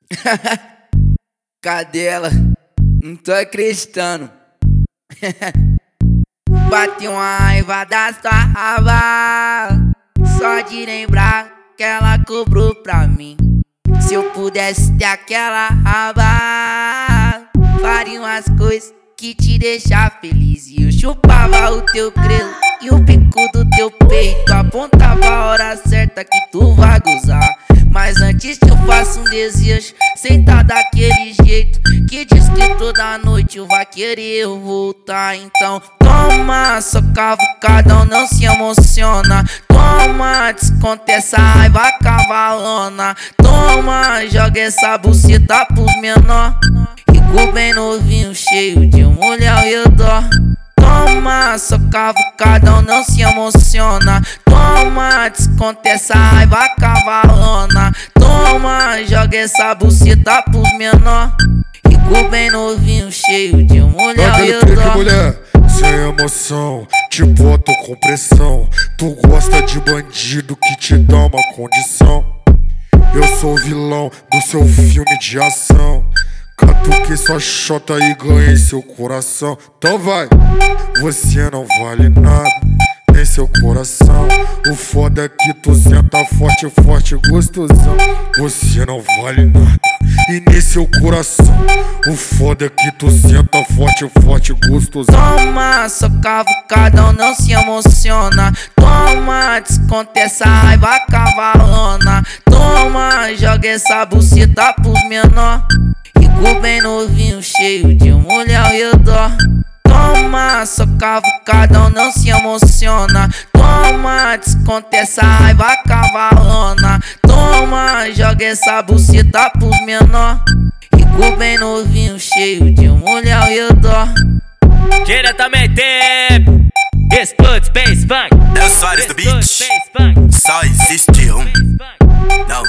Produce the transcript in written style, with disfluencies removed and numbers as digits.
Cadê ela? Não tô acreditando. Bate uma raiva da sua raba, só de lembrar que ela cobrou pra mim. Se eu pudesse ter aquela raba, faria umas coisas que te deixar feliz. E eu chupava o teu grelo e o bico do teu peito, apontava a hora certa que tu vai gozar. Mas antes que eu faça um desejo, senta daquele jeito que diz que toda noite vai querer voltar. Então toma, só cavucadão, não se emociona. Toma, desconta essa raiva cavalona. Toma, joga essa buceta pros menor. Rico bem novinho, cheio de mulher ao redor. Toma, só cavucadão, não se emociona. Toma, desconta essa raiva cavalona. Toma, joga essa buceta pros menor. Rico bem novinho, cheio de mulher ao redor. Mulher, sem emoção, te boto com pressão. Tu gosta de bandido que te dá uma condição. Eu sou o vilão do seu filme de ação. Catuquei sua chota e ganhei seu coração. Então vai, você não vale nada, nem seu coração. O foda é que tu senta forte, forte, gostosão. Você não vale nada e nem seu coração. O foda é que tu senta forte, forte, gostosão. Toma, só cavucadão, não se emociona. Toma, desconta essa raiva cavalona. Toma, joga essa buceta pros menor. Rico bem novinho, cheio de mulher ao redor. Toma, só cavucadão, não se emociona. Toma, desconta essa raiva cavalona. Toma, joga essa buceta pros menor. Rico bem novinho, cheio de mulher ao redor. Diretamente Explode Space Funk. É o Soares do beat. Só existe um. Não